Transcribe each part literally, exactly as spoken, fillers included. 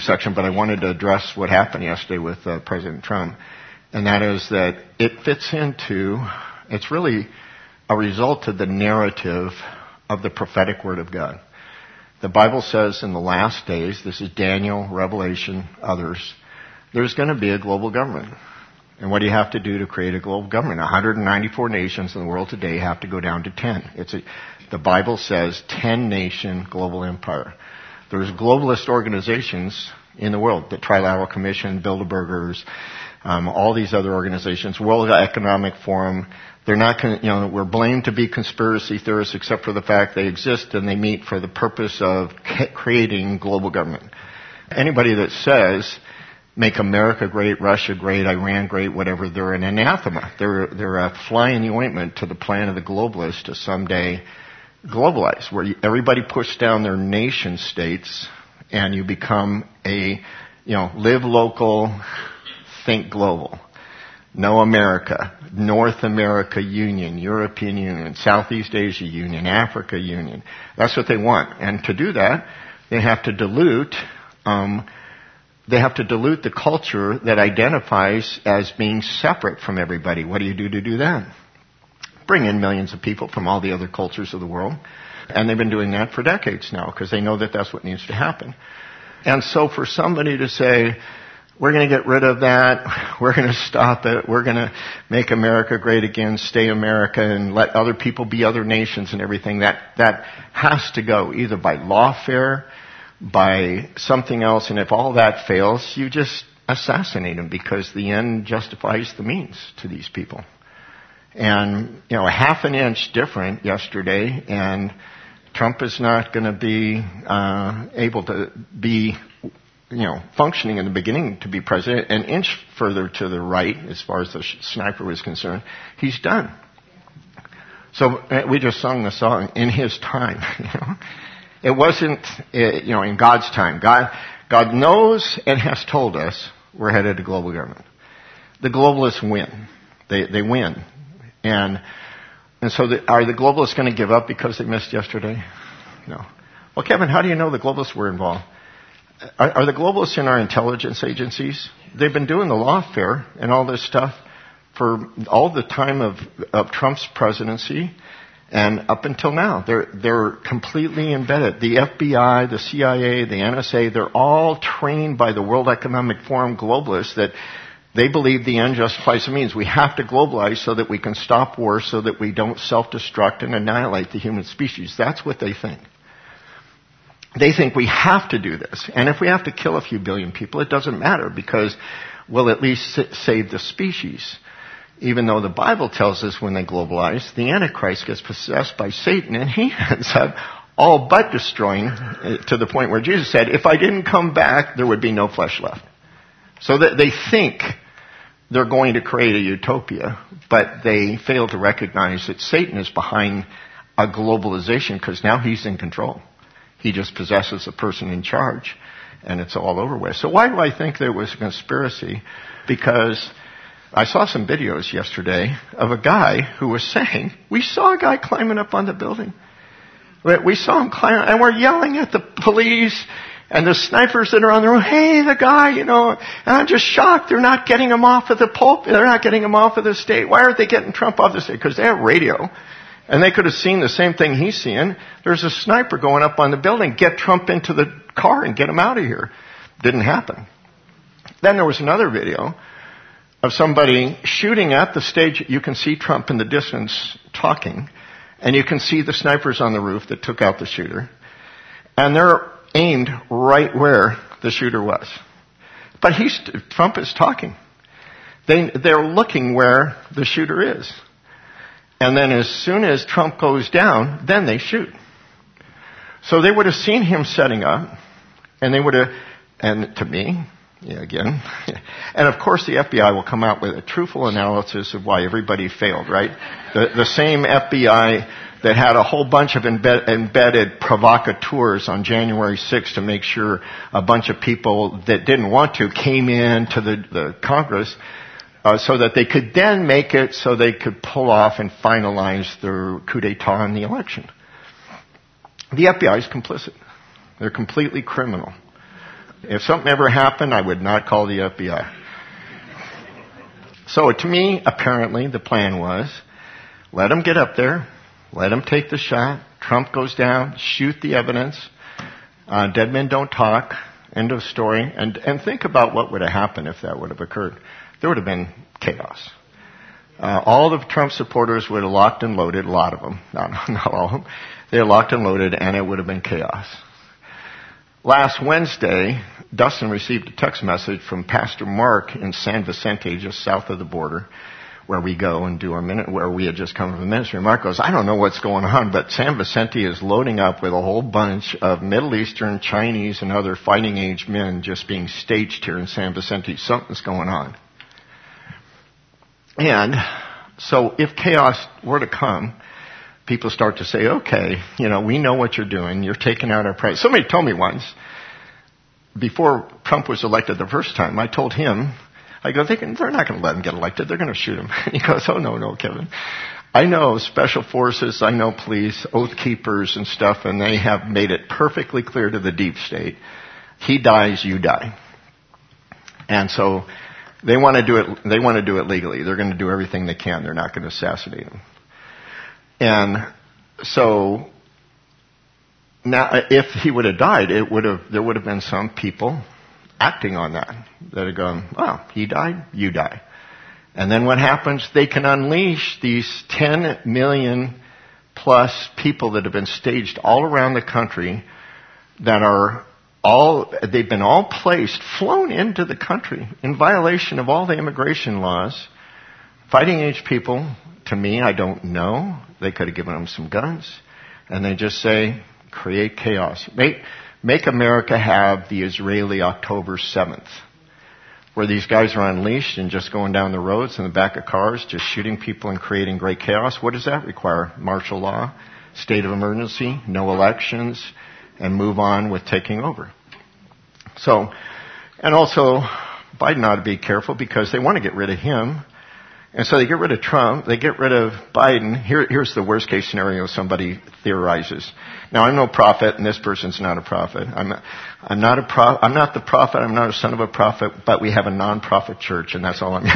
section, but I wanted to address what happened yesterday with uh, President Trump. And that is that it fits into, it's really a result of the narrative of the prophetic word of God. The Bible says in the last days, this is Daniel, Revelation, others, there's going to be a global government. And what do you have to do to create a global government? one hundred ninety-four nations in the world today have to go down to ten. It's a, the Bible says ten nation global empire. There's globalist organizations in the world, the Trilateral Commission, Bilderbergers, um, all these other organizations, World Economic Forum. They're not, con- you know, we're blamed to be conspiracy theorists except for the fact they exist and they meet for the purpose of ca- creating global government. Anybody that says, make America great, Russia great, Iran great, whatever, they're an anathema. They're, they're a fly in the ointment to the plan of the globalists to someday globalize, where you, everybody puts down their nation states and you become a, you know, live local, think global. No America, North America Union, European Union, Southeast Asia Union, Africa Union. That's what they want. And to do that, they have to dilute, um, they have to dilute the culture that identifies as being separate from everybody. What do you do to do that? Bring in millions of people from all the other cultures of the world. And they've been doing that for decades now because they know that that's what needs to happen. And so for somebody to say, we're going to get rid of that, we're going to stop it, we're going to make America great again, stay America, and let other people be other nations and everything, that, that has to go either by lawfare, by something else, and if all that fails, you just assassinate them because the end justifies the means to these people. And, you know, a half an inch different yesterday, and Trump is not going to be uh, able to be, you know, functioning in the beginning to be president. An inch further to the right, as far as the sh- sniper was concerned, he's done. So uh, we just sung the song, in his time. You know, it wasn't, uh, you know, in God's time. God, God knows and has told us we're headed to global government. The globalists win. They they win. And and so the, are the globalists going to give up because they missed yesterday? No. Well, Kevin, how do you know the globalists were involved? Are, are the globalists in our intelligence agencies? They've been doing the lawfare and all this stuff for all the time of, of Trump's presidency and up until now. They're they're completely embedded. The F B I, the C I A, the N S A, they're all trained by the World Economic Forum globalists that they believe the end justifies the means. We have to globalize so that we can stop war, so that we don't self-destruct and annihilate the human species. That's what they think. They think we have to do this. And if we have to kill a few billion people, it doesn't matter because we'll at least save the species. Even though the Bible tells us when they globalize, the Antichrist gets possessed by Satan and he ends up all but destroying to the point where Jesus said, if I didn't come back, there would be no flesh left. So that they think they're going to create a utopia, but they fail to recognize that Satan is behind a globalization because now he's in control. He just possesses the person in charge, and it's all over with. So why do I think there was a conspiracy? Because I saw some videos yesterday of a guy who was saying, we saw a guy climbing up on the building. We saw him climb, and we're yelling at the police and the snipers that are on the road, hey, the guy, you know, and I'm just shocked they're not getting him off of the pulpit. They're not getting him off of the stage. Why aren't they getting Trump off the stage? Because they have radio. And they could have seen the same thing he's seeing. There's a sniper going up on the building. Get Trump into the car and get him out of here. Didn't happen. Then there was another video of somebody shooting at the stage. You can see Trump in the distance talking. And you can see the snipers on the roof that took out the shooter. And they're aimed right where the shooter was. But he's, Trump is talking. They, they're looking where the shooter is. And then as soon as Trump goes down, then they shoot. So they would have seen him setting up, and they would have, and to me, yeah, again, and of course the F B I will come out with a truthful analysis of why everybody failed, right? The, the same F B I that had a whole bunch of embed, embedded provocateurs on January sixth to make sure a bunch of people that didn't want to came in to the, the Congress uh, so that they could then make it so they could pull off and finalize their coup d'etat in the election. The F B I is complicit. They're completely criminal. If something ever happened, I would not call the F B I. So to me, apparently, the plan was, let him get up there, let him take the shot, Trump goes down, shoot the evidence, uh, dead men don't talk, end of story. And, and think about what would have happened if that would have occurred. There would have been chaos. Uh, all the Trump supporters would have locked and loaded, a lot of them, not, not all of them. They had locked and loaded, and it would have been chaos. Last Wednesday, Dustin received a text message from Pastor Mark in San Vicente, just south of the border, where we go and do our minute, where we had just come from the ministry. Mark goes, I don't know what's going on, but San Vicente is loading up with a whole bunch of Middle Eastern, Chinese, and other fighting age men just being staged here in San Vicente. Something's going on. And so if chaos were to come, people start to say, okay, you know, we know what you're doing. You're taking out our price. Somebody told me once, before Trump was elected the first time, I told him, I go, they can, they're not going to let him get elected. They're going to shoot him. He goes, oh, no, no, Kevin. I know special forces, I know police, oath keepers and stuff, and they have made it perfectly clear to the deep state. He dies, you die. And so they want to do it, they want to do it legally. They're going to do everything they can. They're not going to assassinate him. And so now, if he would have died, it would have there would have been some people acting on that that had gone, "Well, he died, you die." And then what happens? They can unleash these ten million plus people that have been staged all around the country that are all they've been all placed, flown into the country in violation of all the immigration laws, fighting age people. To me, I don't know. They could have given them some guns. And they just say, create chaos. Make, make America have the Israeli October seventh, where these guys are unleashed and just going down the roads in the back of cars, just shooting people and creating great chaos. What does that require? Martial law, state of emergency, no elections, and move on with taking over. So, and also, Biden ought to be careful because they want to get rid of him. And so they get rid of Trump, they get rid of Biden. Here, here's the worst case scenario somebody theorizes. Now, I'm no prophet, and this person's not a prophet. I'm, I'm not a pro, I'm not the prophet, I'm not a son of a prophet, but we have a non-prophet church, and that's all I'm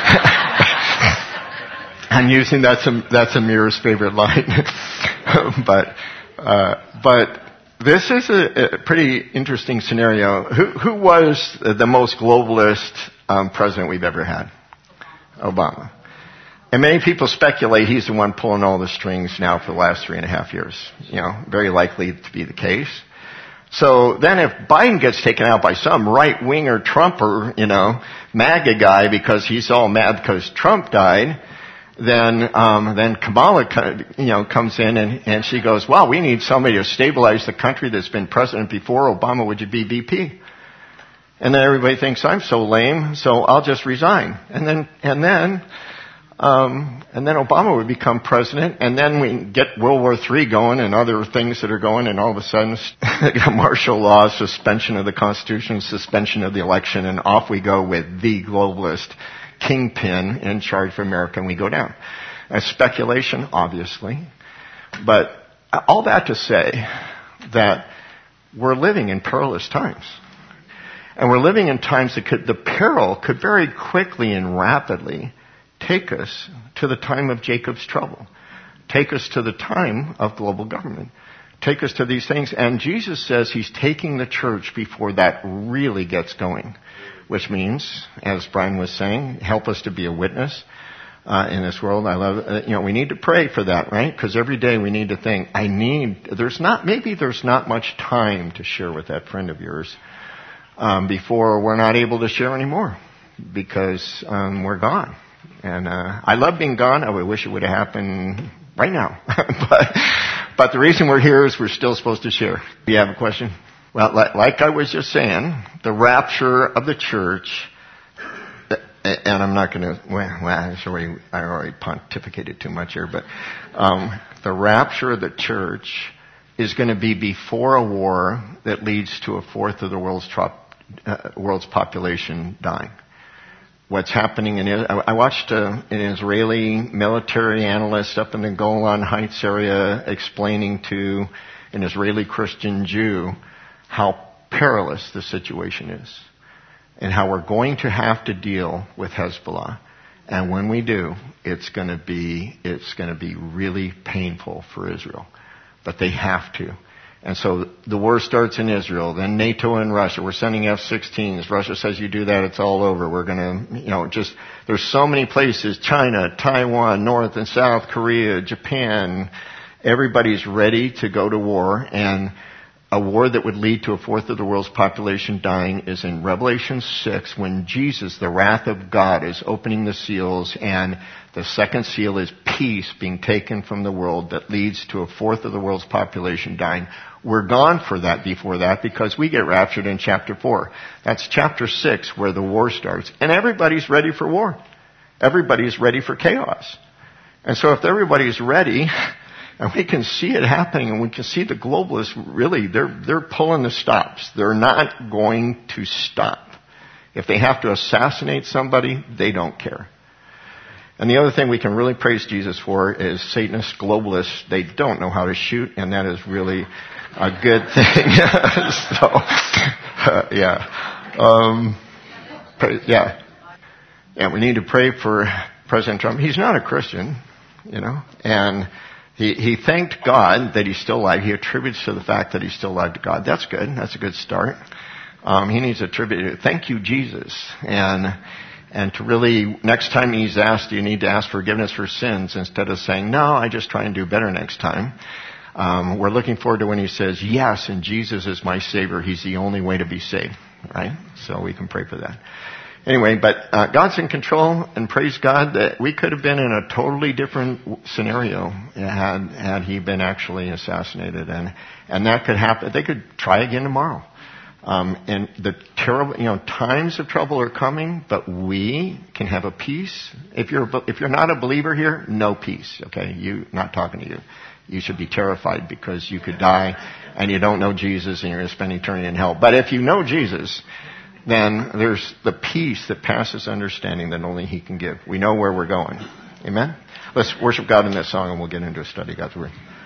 I'm using, that's, a, that's Amir's favorite line. but, uh, but this is a, a pretty interesting scenario. Who, who was the most globalist um, president we've ever had? Obama. And many people speculate he's the one pulling all the strings now for the last three and a half years. You know, very likely to be the case. So then if Biden gets taken out by some right-winger Trumper, you know, MAGA guy because he's all mad because Trump died, then, um, then Kamala, you know, comes in and, and she goes, wow, we need somebody to stabilize the country that's been president before Obama. Would you be V P? And then everybody thinks I'm so lame, so I'll just resign. And then, and then, um, and then Obama would become president, and then we get World War Three going and other things that are going, and all of a sudden, martial law, suspension of the Constitution, suspension of the election, and off we go with the globalist kingpin in charge of America, and we go down. That's speculation, obviously, but all that to say that we're living in perilous times. And we're living in times that could, the peril could very quickly and rapidly take us to the time of Jacob's trouble. Take us to the time of global government. Take us to these things. And Jesus says he's taking the church before that really gets going. Which means, as Brian was saying, help us to be a witness uh, in this world. I love, uh, you know, we need to pray for that, right? Because every day we need to think, I need, there's not, maybe there's not much time to share with that friend of yours. Um, before we're not able to share anymore because um, we're gone. And uh, I love being gone. I would wish it would have happened right now. but, but the reason we're here is we're still supposed to share. Do you have a question? Well, like, like I was just saying, the rapture of the church, and I'm not going to, well, well sorry, I already pontificated too much here, but um, the rapture of the church is going to be before a war that leads to a fourth of the world's trop, uh, world's population dying. What's happening in I, I watched uh, an Israeli military analyst up in the Golan Heights area explaining to an Israeli Christian Jew how perilous the situation is and how we're going to have to deal with Hezbollah. And when we do, it's going to be, it's going to be really painful for Israel. But they have to. And so the war starts in Israel, then NATO and Russia. We're sending F sixteens. Russia says you do that, it's all over. We're going to, you know, just, there's so many places, China, Taiwan, North and South Korea, Japan. Everybody's ready to go to war, and a war that would lead to a fourth of the world's population dying is in Revelation six, when Jesus, the wrath of God, is opening the seals, and the second seal is peace being taken from the world that leads to a fourth of the world's population dying. We're gone for that before that because we get raptured in chapter four. That's chapter six where the war starts. And everybody's ready for war. Everybody's ready for chaos. And so if everybody's ready, and we can see it happening, and we can see the globalists really, they're, they're pulling the stops. They're not going to stop. If they have to assassinate somebody, they don't care. And the other thing we can really praise Jesus for is Satanist globalists. They don't know how to shoot, and that is really a good thing. so, uh, yeah. Um, pray, yeah. And we need to pray for President Trump. He's not a Christian, you know, and He, he thanked God that he's still alive. He attributes to the fact that he's still alive to God. That's good. That's a good start. Um, he needs to attribute, thank you, Jesus. And, and to really, next time he's asked, you need to ask forgiveness for sins instead of saying, no, I just try and do better next time. Um, we're looking forward to when he says, yes, and Jesus is my Savior. He's the only way to be saved. Right? So we can pray for that. Anyway, but uh, God's in control, and praise God that we could have been in a totally different scenario had had he been actually assassinated, and and that could happen. They could try again tomorrow. Um, and the terrible, you know, times of trouble are coming, but we can have a peace. If you're if you're not a believer here, no peace. Okay, you not talking to you. You should be terrified because you could die, and you don't know Jesus, and you're going to spend eternity in hell. But if you know Jesus, then there's the peace that passes understanding that only He can give. We know where we're going. Amen? Let's worship God in this song, and we'll get into a study of God's Word.